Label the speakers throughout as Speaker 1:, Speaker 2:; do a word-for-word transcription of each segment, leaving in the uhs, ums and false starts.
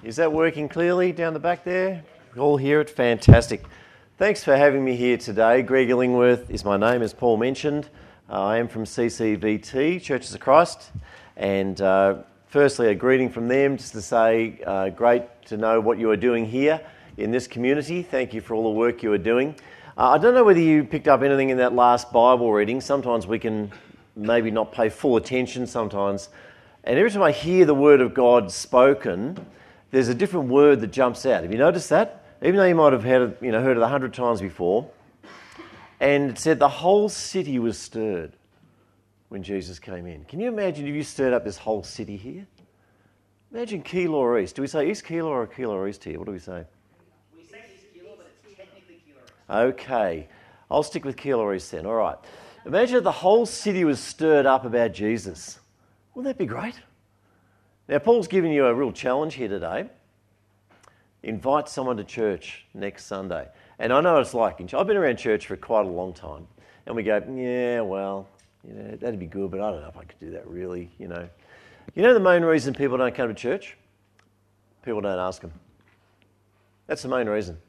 Speaker 1: Is that working clearly down the back there? All hear it? Fantastic. Thanks for having me here today. Greg Illingworth is my name, as Paul mentioned. Uh, I am from C C V T, Churches of Christ. And uh, firstly, a greeting from them just to say, uh, great to know what you are doing here in this community. Thank you for all the work you are doing. Uh, I don't know whether you picked up anything in that last Bible reading. Sometimes we can maybe not pay full attention sometimes. And every time I hear the word of God spoken, there's a different word that jumps out. Have you noticed that? Even though you might have had, you know, heard it a hundred times before. And it said the whole city was stirred when Jesus came in. Can you imagine if you stirred up this whole city here? Imagine Keilor East. Do we say East Keilor or Keilor East here? What do we say?
Speaker 2: We say East Keilor, but it's technically Keilor East.
Speaker 1: Okay. I'll stick with Keilor East then. All right. Imagine if the whole city was stirred up about Jesus. Wouldn't that be great? Now, Paul's giving you a real challenge here today. Invite someone to church next Sunday. And I know what it's like. I've been around church for quite a long time. And we go, yeah, well, you know, that'd be good, but I don't know if I could do that really, you know. You know the main reason people don't come to church? People don't ask them. That's the main reason.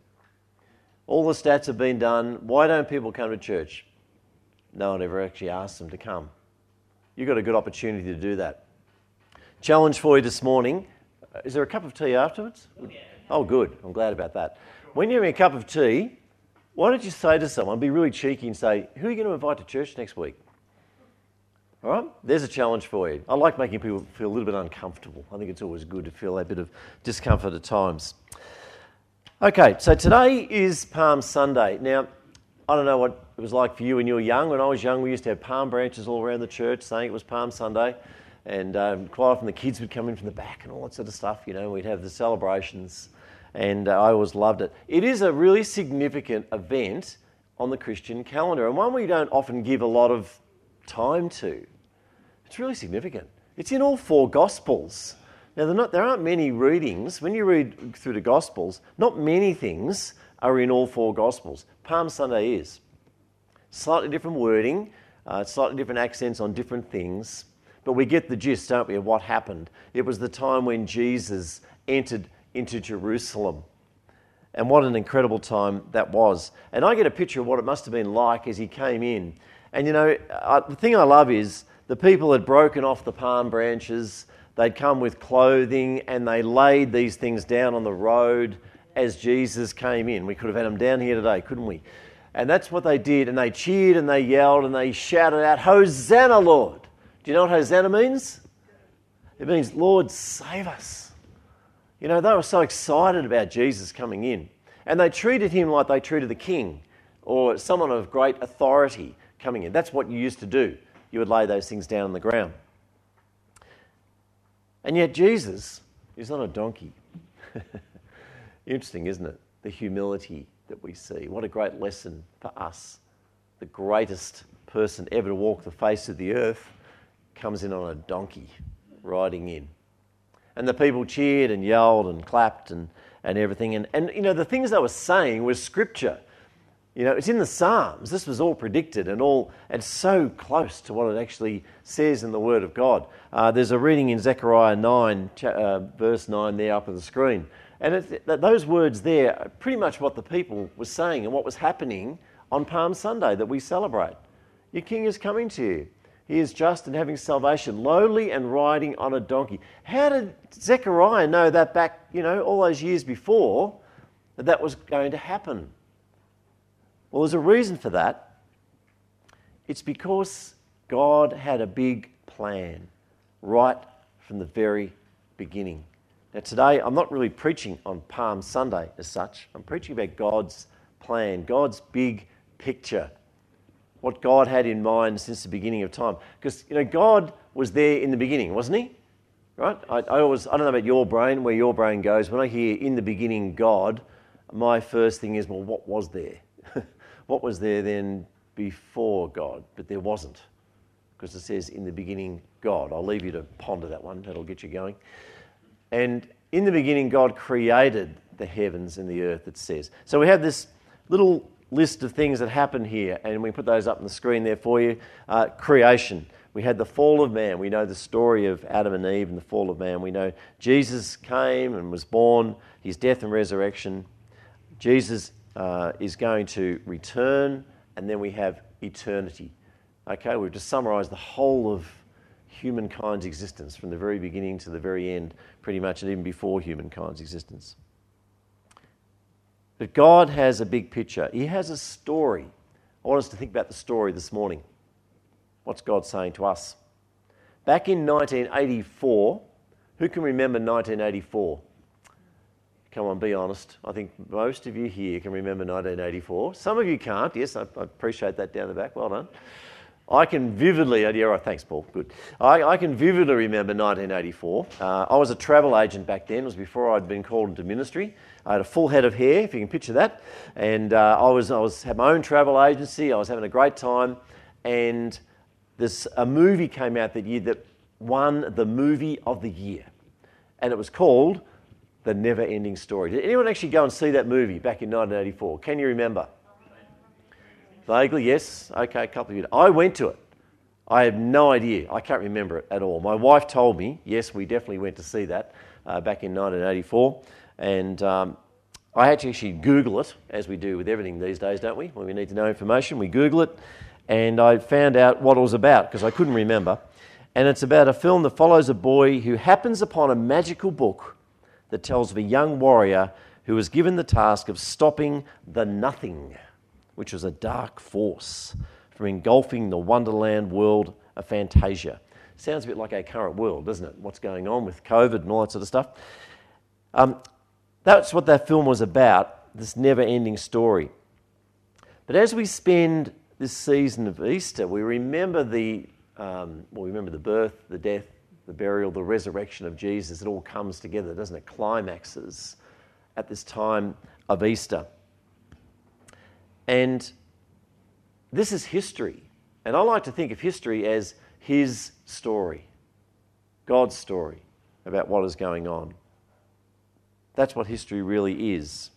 Speaker 1: All the stats have been done. Why don't people come to church? No one ever actually asks them to come. You've got a good opportunity to do that. Challenge for you this morning. Is there a cup of tea afterwards? Oh, good. I'm glad about that. When you're having a cup of tea, why don't you say to someone, be really cheeky and say, who are you going to invite to church next week? All right? There's a challenge for you. I like making people feel a little bit uncomfortable. I think it's always good to feel a bit of discomfort at times. Okay, so today is Palm Sunday. Now, I don't know what it was like for you when you were young. When I was young, we used to have palm branches all around the church saying it was Palm Sunday. And um, quite often the kids would come in from the back and all that sort of stuff, you know, we'd have the celebrations, and uh, I always loved it. It is a really significant event on the Christian calendar, and one we don't often give a lot of time to. It's really significant. It's in all four Gospels. Now, not, there aren't many readings. When you read through the Gospels, not many things are in all four Gospels. Palm Sunday is. Slightly different wording, uh, slightly different accents on different things. But we get the gist, don't we, of what happened. It was the time when Jesus entered into Jerusalem. And what an incredible time that was. And I get a picture of what it must have been like as he came in. And, you know, I, the thing I love is the people had broken off the palm branches. They'd come with clothing and they laid these things down on the road as Jesus came in. We could have had them down here today, couldn't we? And that's what they did. And they cheered and they yelled and they shouted out, Hosanna, Lord. Do you know what Hosanna means? It means, Lord, save us. You know, they were so excited about Jesus coming in. And they treated him like they treated the king or someone of great authority coming in. That's what you used to do. You would lay those things down on the ground. And yet Jesus is on a donkey. Interesting, isn't it? The humility that we see. What a great lesson for us. The greatest person ever to walk the face of the earth comes in on a donkey, riding in. And the people cheered and yelled and clapped and, and everything. And, and, you know, the things they were saying was scripture. You know, it's in the Psalms. This was all predicted and all, and so close to what it actually says in the Word of God. Uh, there's a reading in Zechariah nine, uh, verse nine there up on the screen. And it, those words there are pretty much what the people were saying and what was happening on Palm Sunday that we celebrate. Your King is coming to you. He is just and having salvation, lowly and riding on a donkey. How did Zechariah know that back, you know, all those years before, that that was going to happen? Well, there's a reason for that. It's because God had a big plan right from the very beginning. Now today, I'm not really preaching on Palm Sunday as such. I'm preaching about God's plan, God's big picture. What God had in mind since the beginning of time. Because, you know, God was there in the beginning, wasn't he? Right? I, I always, I don't know about your brain, where your brain goes. When I hear in the beginning God, my first thing is, well, what was there? What was there then before God? But there wasn't. Because it says in the beginning God. I'll leave you to ponder that one. That'll get you going. And in the beginning God created the heavens and the earth, it says. So we have this little list of things that happen here, and we put those up on the screen there for you. Uh, creation. We had the fall of man. We know the story of Adam and Eve and the fall of man. We know Jesus came and was born, his death and resurrection. Jesus uh, is going to return, and then we have eternity. Okay, we've just summarised the whole of humankind's existence from the very beginning to the very end, pretty much, and even before humankind's existence. But God has a big picture. He has a story. I want us to think about the story this morning. What's God saying to us? Back in nineteen eighty-four, who can remember nineteen eighty-four? Come on, be honest. I think most of you here can remember nineteen eighty-four. Some of you can't. Yes, I, I appreciate that down the back. Well done. I can vividly, yeah, right, thanks, Paul. Good. I, I can vividly remember nineteen eighty-four. Uh, I was a travel agent back then. It was before I'd been called into ministry. I had a full head of hair, if you can picture that. And uh, I was, I was had my own travel agency. I was having a great time. And this a movie came out that year that won the movie of the year. And it was called The Never Ending Story. Did anyone actually go and see that movie back in nineteen eighty-four? Can you remember? Vaguely, yes. Okay, a couple of you. I went to it. I have no idea. I can't remember it at all. My wife told me, yes, we definitely went to see that uh, back in nineteen eighty-four. And um, I had to actually Google it, as we do with everything these days, don't we? When we need to know information, we Google it. And I found out what it was about, because I couldn't remember. And it's about a film that follows a boy who happens upon a magical book that tells of a young warrior who was given the task of stopping the Nothing, which was a dark force, from engulfing the wonderland world of Fantasia. Sounds a bit like our current world, doesn't it? What's going on with COVID and all that sort of stuff. Um, that's what that film was about, this never-ending story. But as we spend this season of Easter, we remember the um, well, we remember the birth, the death, the burial, the resurrection of Jesus. It all comes together, doesn't it? Climaxes at this time of Easter. And this is history. And I like to think of history as his story, God's story about what is going on. That's what history really is.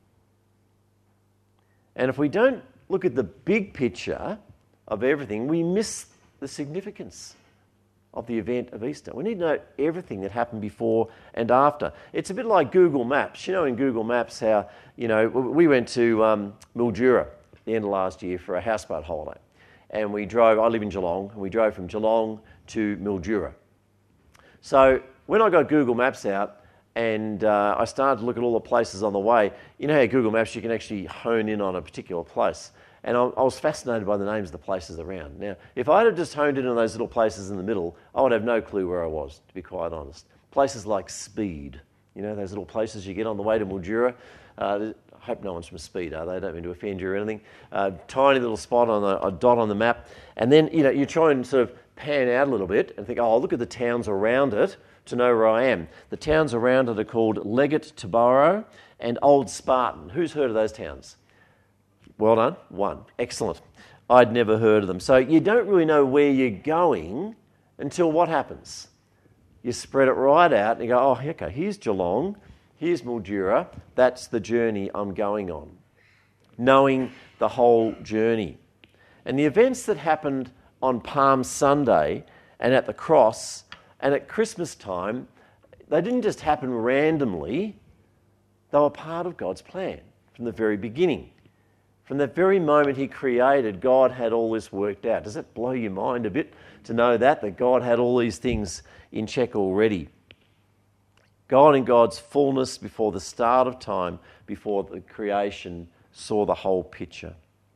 Speaker 1: And if we don't look at the big picture of everything, we miss the significance of the event of Easter. We need to know everything that happened before and after. It's a bit like Google Maps. You know, in Google Maps how, you know, we went to um, Mildura at the end of last year for a houseboat holiday. And we drove, I live in Geelong, and we drove from Geelong to Mildura. So when I got Google Maps out and uh, I started to look at all the places on the way, you know how Google Maps, you can actually hone in on a particular place. And I, I was fascinated by the names of the places around. Now, if I had just honed in on those little places in the middle, I would have no clue where I was, to be quite honest. Places like Speed, you know, those little places you get on the way to Mildura. Uh, I hope no one's from Speed, are they? I don't mean to offend you or anything. Uh, tiny little spot on a, a dot on the map. And then, you know, you try and sort of pan out a little bit and think, oh, I'll look at the towns around it to know where I am. The towns around it are called Leggett Tabaro and Old Spartan. Who's heard of those towns? Well done. One. Excellent. I'd never heard of them. So you don't really know where you're going until what happens? You spread it right out and you go, oh, okay, here's Geelong, here's Mildura. That's the journey I'm going on. Knowing the whole journey. And the events that happened on Palm Sunday and at the cross and at Christmas time, they didn't just happen randomly. They were part of God's plan from the very beginning. From the very moment he created, God had all this worked out. Does that blow your mind a bit to know that, that God had all these things in check already? God in God's fullness before the start of time, before the creation, saw the whole picture.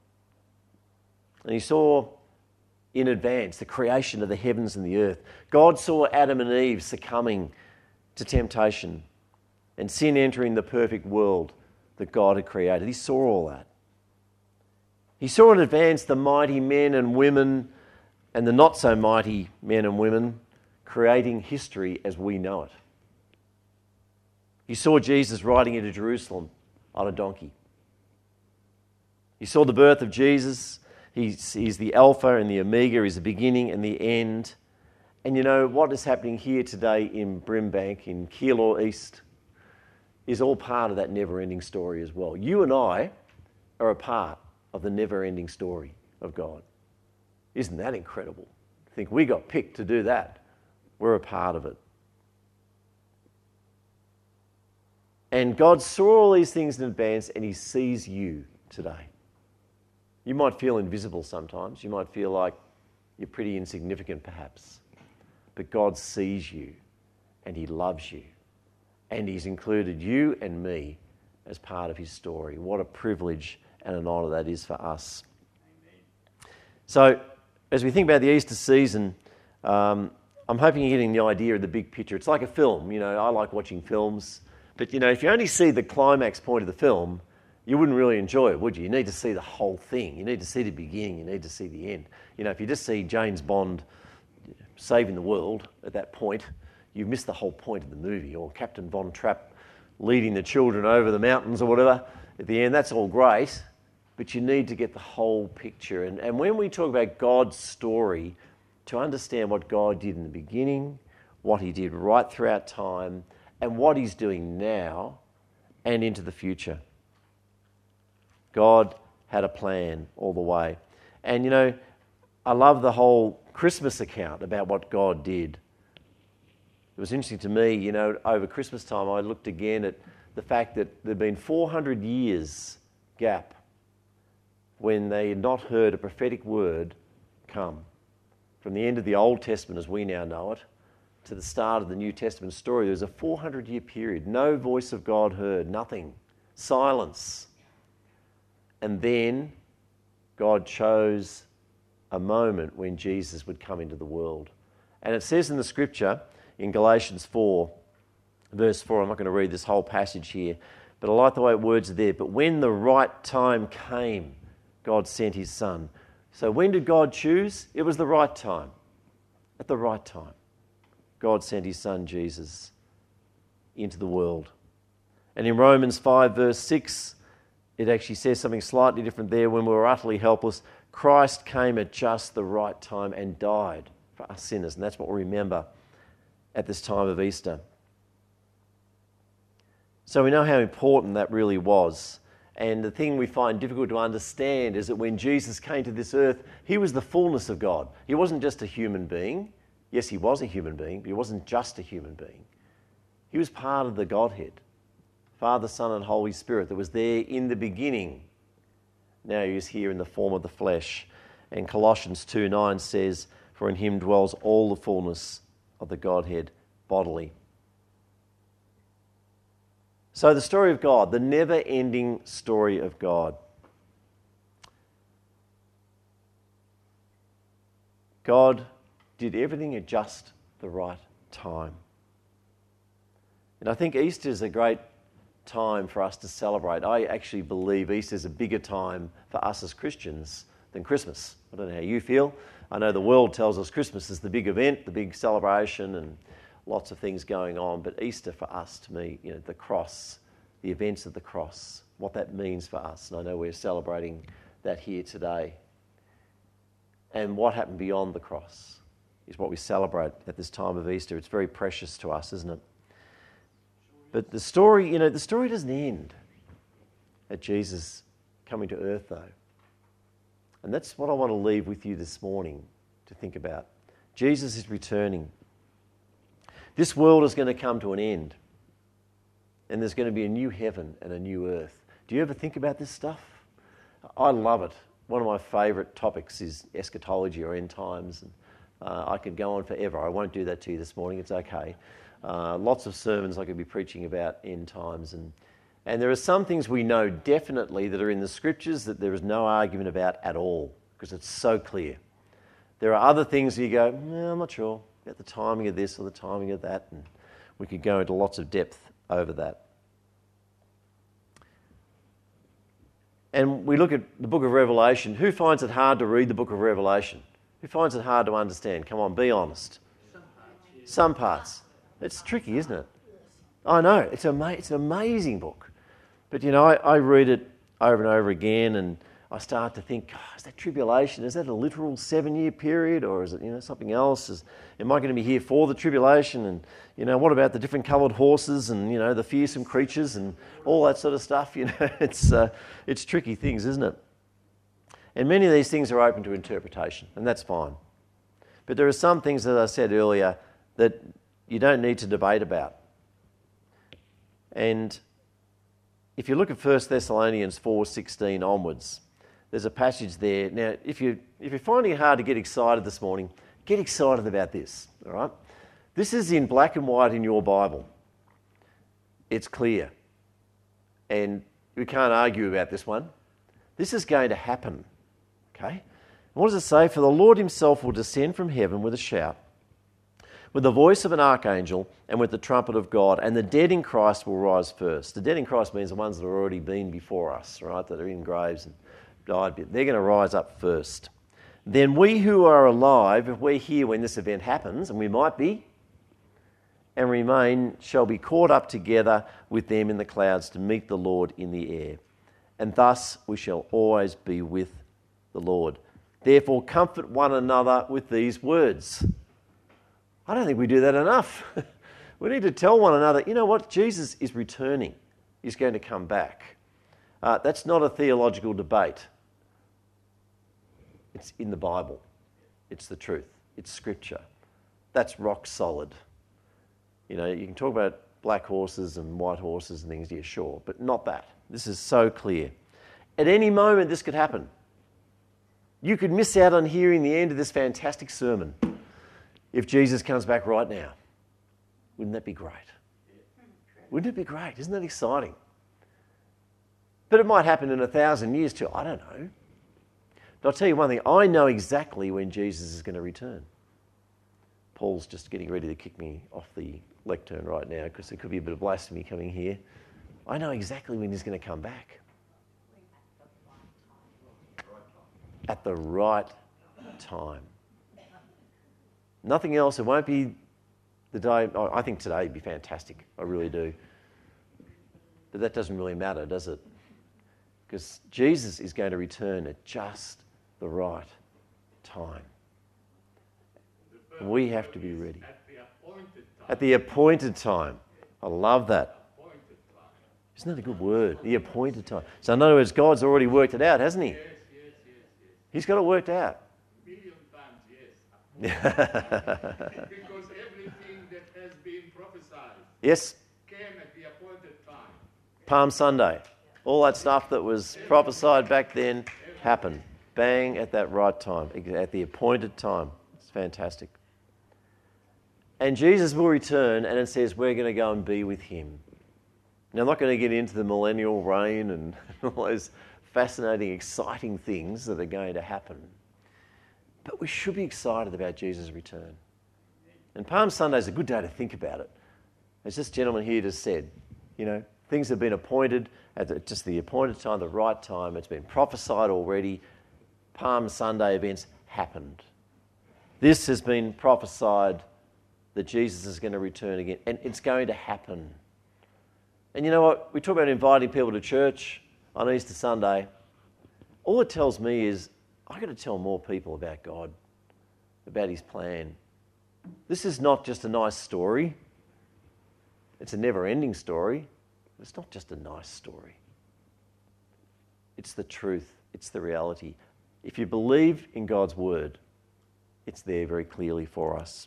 Speaker 1: And he saw in advance the creation of the heavens and the earth. God saw Adam and Eve succumbing to temptation and sin entering the perfect world that God had created. He saw all that. He saw in advance the mighty men and women and the not so mighty men and women creating history as we know it. He saw Jesus riding into Jerusalem on a donkey. He saw the birth of Jesus. He's, he's the Alpha and the Omega. He's the beginning and the end. And you know, what is happening here today in Brimbank, in Keilor East, is all part of that never-ending story as well. You and I are a part of the never-ending story of God. Isn't that incredible? think we got picked to do that. We're a part of it. And God saw all these things in advance, and he sees you today. You might feel invisible sometimes. You might feel like you're pretty insignificant perhaps. But God sees you, and he loves you. And he's included you and me as part of his story. What a privilege and an honour that is for us. Amen. So, as we think about the Easter season, um, I'm hoping you're getting the idea of the big picture. It's like a film. You know, I like watching films. But, you know, if you only see the climax point of the film, you wouldn't really enjoy it, would you? You need to see the whole thing. You need to see the beginning. You need to see the end. You know, if you just see James Bond saving the world at that point, you've missed the whole point of the movie. Or Captain Von Trapp leading the children over the mountains or whatever. At the end, that's all great. But you need to get the whole picture. And, and when we talk about God's story, to understand what God did in the beginning, what he did right throughout time, and what he's doing now and into the future. God had a plan all the way. And, you know, I love the whole Christmas account about what God did. It was interesting to me, you know, over Christmas time, I looked again at the fact that there'd been four hundred years gap when they had not heard a prophetic word come. From the end of the Old Testament as we now know it, to the start of the New Testament story, there was a four hundred year period. No voice of God heard, nothing. Silence. And then God chose a moment when Jesus would come into the world. And it says in the scripture, in Galatians four, verse four, I'm not going to read this whole passage here, but I like the way words are there. But when the right time came, God sent his son. So when did God choose? It was the right time. At the right time. God sent his son Jesus into the world. And in Romans five verse six, it actually says something slightly different there. When we were utterly helpless, Christ came at just the right time and died for us sinners. And that's what we remember at this time of Easter. So we know how important that really was. And the thing we find difficult to understand is that when Jesus came to this earth, he was the fullness of God. He wasn't just a human being. Yes, he was a human being, but he wasn't just a human being. He was part of the Godhead, Father, Son, and Holy Spirit that was there in the beginning. Now he is here in the form of the flesh. And Colossians two nine says, "For in him dwells all the fullness of the Godhead bodily." So the story of God, the never-ending story of God. God did everything at just the right time. And I think Easter is a great time for us to celebrate. I actually believe Easter is a bigger time for us as Christians than Christmas. I don't know how you feel. I know the world tells us Christmas is the big event, the big celebration, and lots of things going on. But Easter for us, to me, you know, the cross, the events of the cross, what that means for us. And I know we're celebrating that here today. And what happened beyond the cross is what we celebrate at this time of Easter. It's very precious to us, isn't it? But the story, you know, the story doesn't end at Jesus coming to earth, though. And that's what I want to leave with you this morning to think about. Jesus is returning. This world is going to come to an end. And there's going to be a new heaven and a new earth. Do you ever think about this stuff? I love it. One of my favourite topics is eschatology or end times. And, uh, I could go on forever. I won't do that to you this morning. It's okay. Uh, lots of sermons I could be preaching about end times. And, and there are some things we know definitely that are in the scriptures that there is no argument about at all because it's so clear. There are other things you go, no, I'm not sure about the timing of this or the timing of that. And we could go into lots of depth over that. And we look at the book of Revelation. Who finds it hard to read the book of Revelation? Who finds it hard to understand? Come on, be honest. Some parts. Some parts. It's tricky, isn't it? I know. It's, ama- it's an amazing book. But, you know, I, I read it over and over again and I start to think, oh, is that tribulation? Is that a literal seven-year period or is it, you know, something else? Is, am I going to be here for the tribulation? And, you know, what about the different coloured horses and, you know, the fearsome creatures and all that sort of stuff? You know, it's uh, it's tricky things, isn't it? And many of these things are open to interpretation, and that's fine. But there are some things, as I said earlier, that you don't need to debate about. And if you look at First Thessalonians four sixteen onwards, there's a passage there. Now, if, you, if you're finding it hard to get excited this morning, get excited about this, all right? This is in black and white in your Bible. It's clear. And we can't argue about this one. This is going to happen, okay? And what does it say? For the Lord himself will descend from heaven with a shout, with the voice of an archangel and with the trumpet of God, and the dead in Christ will rise first. The dead in Christ means the ones that have already been before us, right, that are in graves and died. They're going to rise up first. Then we who are alive, if we're here when this event happens, and we might be, and remain, shall be caught up together with them in the clouds to meet the Lord in the air. And thus we shall always be with the Lord. Therefore comfort one another with these words. I don't think we do that enough. We need to tell one another, you know what, Jesus is returning. He's going to come back. Uh, that's not a theological debate. It's in the Bible. It's the truth. It's Scripture. That's rock solid. You know, you can talk about black horses and white horses and things, yeah, sure, but not that. This is so clear. At any moment, this could happen. You could miss out on hearing the end of this fantastic sermon if Jesus comes back right now. Wouldn't that be great? Wouldn't it be great? Isn't that exciting? But it might happen in a thousand years too. I don't know. But I'll tell you one thing. I know exactly when Jesus is going to return. Paul's just getting ready to kick me off the lectern right now because there could be a bit of blasphemy coming here. I know exactly when he's going to come back. At the right time. Nothing else. It won't be the day. I think today would be fantastic. I really do. But that doesn't really matter, does it? Because Jesus is going to return at just the right time. We have to be ready.
Speaker 3: At the appointed time.
Speaker 1: At the appointed time. I love that. Isn't that a good word? The appointed time. So in other words, God's already worked it out, hasn't he?
Speaker 3: Yes, yes, yes, yes.
Speaker 1: He's got it worked out.
Speaker 3: Million times, yes. Because everything that has been prophesied
Speaker 1: Yes,
Speaker 3: came at the appointed time.
Speaker 1: Palm Sunday. All that stuff that was prophesied back then happened. Bang, at that right time, at the appointed time. It's fantastic. And Jesus will return, and it says we're going to go and be with him. Now, I'm not going to get into the millennial reign and all those fascinating, exciting things that are going to happen. But we should be excited about Jesus' return. And Palm Sunday is a good day to think about it. As this gentleman here just said, you know, things have been appointed at the, just the appointed time, the right time. It's been prophesied already. Palm Sunday events happened. This has been prophesied that Jesus is going to return again, and it's going to happen. And you know what? We talk about inviting people to church on Easter Sunday. All it tells me is I've got to tell more people about God, about his plan. This is not just a nice story. It's a never-ending story. It's not just a nice story. It's the truth. It's the reality. If you believe in God's word, it's there very clearly for us.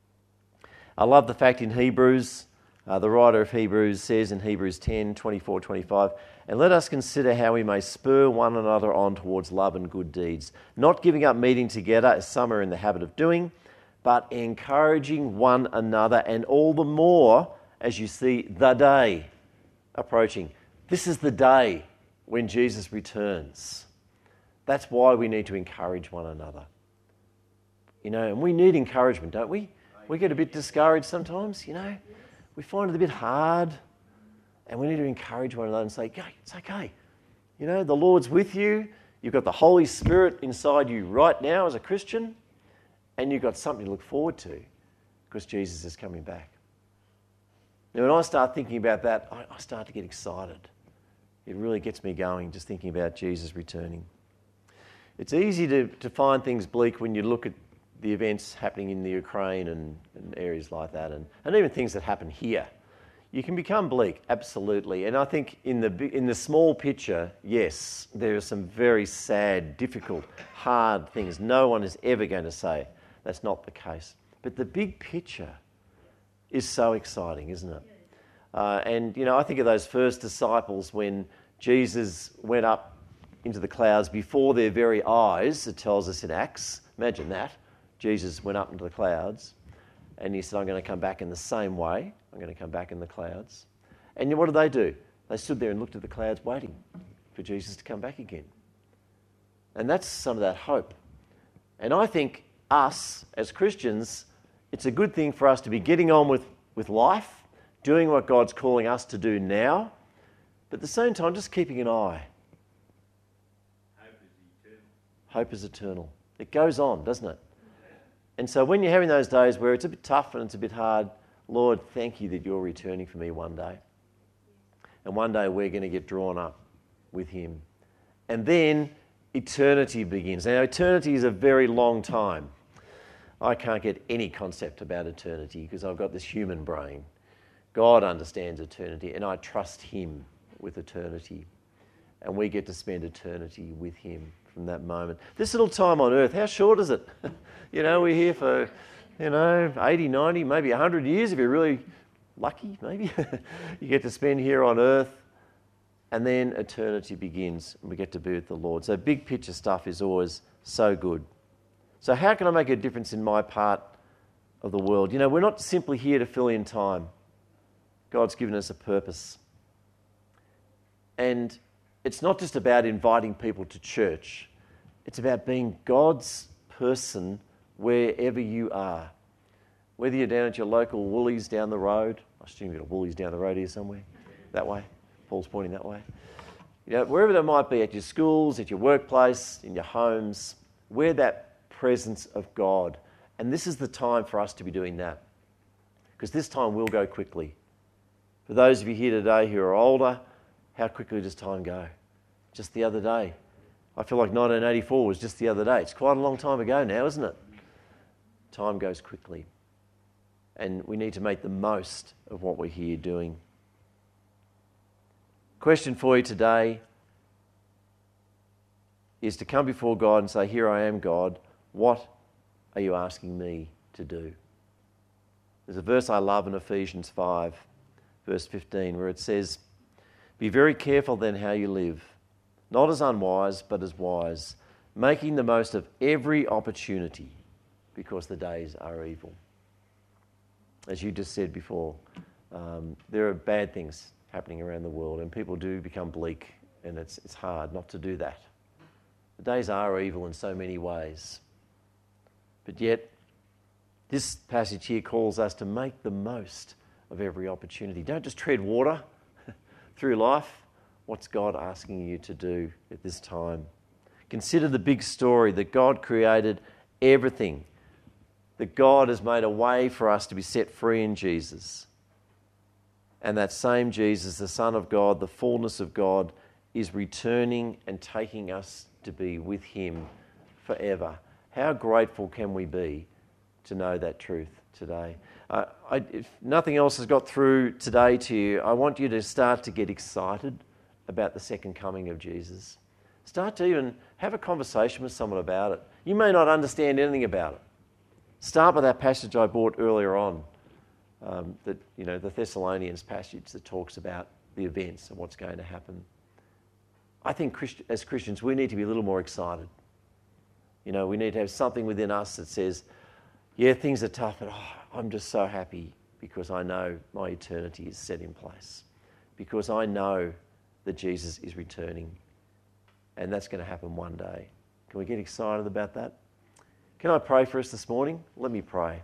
Speaker 1: I love the fact in Hebrews, uh, the writer of Hebrews says in Hebrews ten, twenty-four, twenty-five, and let us consider how we may spur one another on towards love and good deeds, not giving up meeting together as some are in the habit of doing, but encouraging one another, and all the more as you see the day approaching. This is the day when Jesus returns. That's why we need to encourage one another. You know, and we need encouragement, don't we? We get a bit discouraged sometimes, you know. We find it a bit hard, and we need to encourage one another and say, "Okay, it's okay. You know, the Lord's with you. You've got the Holy Spirit inside you right now as a Christian, and you've got something to look forward to because Jesus is coming back." Now, when I start thinking about that, I, I start to get excited. It really gets me going just thinking about Jesus returning. It's easy to, to find things bleak when you look at the events happening in the Ukraine and, and areas like that, and, and even things that happen here. You can become bleak, absolutely. And I think in the in the small picture, yes, there are some very sad, difficult, hard things no one is ever going to say That's not the case. But the big picture is so exciting, isn't it? Uh, and, you know, I think of those first disciples when Jesus went up into the clouds before their very eyes, it tells us in Acts. Imagine that. Jesus went up into the clouds and he said, I'm going to come back in the same way. I'm going to come back in the clouds. And what did they do? They stood there and looked at the clouds waiting for Jesus to come back again. And that's some of that hope. And I think us, as Christians, it's a good thing for us to be getting on with, with life, doing what God's calling us to do now, but at the same time, just keeping an eye.
Speaker 3: Hope is eternal.
Speaker 1: Hope is eternal. It goes on, doesn't it? And so when you're having those days where it's a bit tough and it's a bit hard, Lord, thank you that you're returning for me one day. And one day we're going to get drawn up with him. And then eternity begins. Now, eternity is a very long time. I can't get any concept about eternity because I've got this human brain. God understands eternity, and I trust him with eternity. And we get to spend eternity with him from that moment. This little time on earth, how short is it? You know, we're here for, you know, eighty, ninety, maybe one hundred years if you're really lucky, maybe. You get to spend here on earth, and then eternity begins, and we get to be with the Lord. So big picture stuff is always so good. So how can I make a difference in my part of the world? You know, we're not simply here to fill in time. God's given us a purpose. And it's not just about inviting people to church. It's about being God's person wherever you are. Whether you're down at your local Woolies down the road. I assume you've got a Woolies down the road here somewhere. That way. Paul's pointing that way. You know, wherever that might be, at your schools, at your workplace, in your homes, we're that presence of God. And this is the time for us to be doing that. Because this time will go quickly. For those of you here today who are older, how quickly does time go? Just the other day. I feel like nineteen eighty-four was just the other day. It's quite a long time ago now, isn't it? Time goes quickly. And we need to make the most of what we're here doing. Question for you today is to come before God and say, here I am, God. What are you asking me to do? There's a verse I love in Ephesians five, verse fifteen, where it says, be very careful then how you live, not as unwise, but as wise, making the most of every opportunity, because the days are evil. As you just said before, um, there are bad things happening around the world, and people do become bleak, and it's it's hard not to do that. The days are evil in so many ways. But yet, this passage here calls us to make the most of every opportunity. Don't just tread water through life. What's God asking you to do at this time? Consider the big story that God created everything, that God has made a way for us to be set free in Jesus. And that same Jesus, the Son of God, the fullness of God, is returning and taking us to be with him forever. How grateful can we be to know that truth today? Uh, I, if nothing else has got through today to you, I want you to start to get excited about the second coming of Jesus. Start to even have a conversation with someone about it. You may not understand anything about it. Start with that passage I brought earlier on, um, that you know, the Thessalonians passage that talks about the events and what's going to happen. I think Christ- as Christians, we need to be a little more excited. You know, we need to have something within us that says, yeah, things are tough, but oh, I'm just so happy because I know my eternity is set in place. Because I know that Jesus is returning. And that's going to happen one day. Can we get excited about that? Can I pray for us this morning? Let me pray.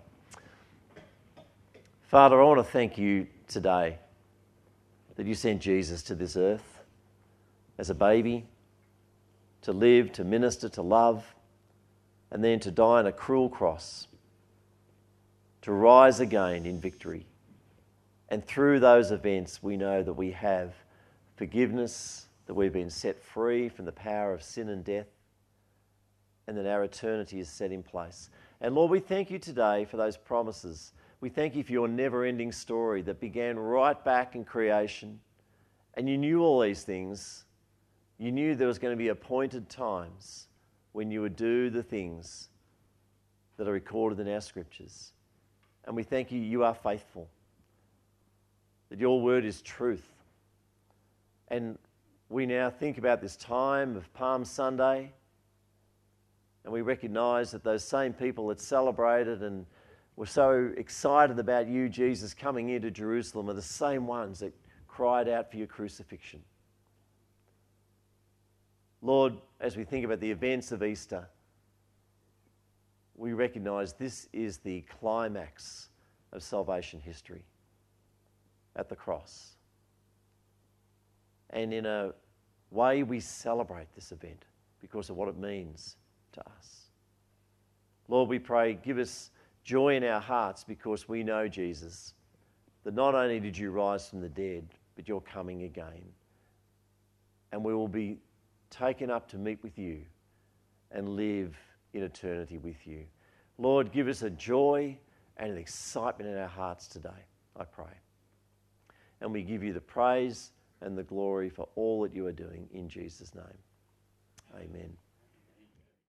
Speaker 1: Father, I want to thank you today that you sent Jesus to this earth as a baby to live, to minister, to love, and then to die on a cruel cross, to rise again in victory. And through those events, we know that we have forgiveness, that we've been set free from the power of sin and death, and that our eternity is set in place. And Lord, we thank you today for those promises. We thank you for your never-ending story that began right back in creation. And you knew all these things. You knew there was going to be appointed times when you would do the things that are recorded in our scriptures. And we thank you, you are faithful, that your word is truth. And we now think about this time of Palm Sunday, and we recognise that those same people that celebrated and were so excited about you, Jesus, coming into Jerusalem are the same ones that cried out for your crucifixion. Lord, as we think about the events of Easter, we recognise this is the climax of salvation history at the cross. And in a way, we celebrate this event because of what it means to us. Lord, we pray, give us joy in our hearts because we know, Jesus, that not only did you rise from the dead, but you're coming again. And we will be taken up to meet with you and live in eternity with you. Lord, give us a joy and an excitement in our hearts today, I pray. And we give you the praise and the glory for all that you are doing in Jesus' name. Amen.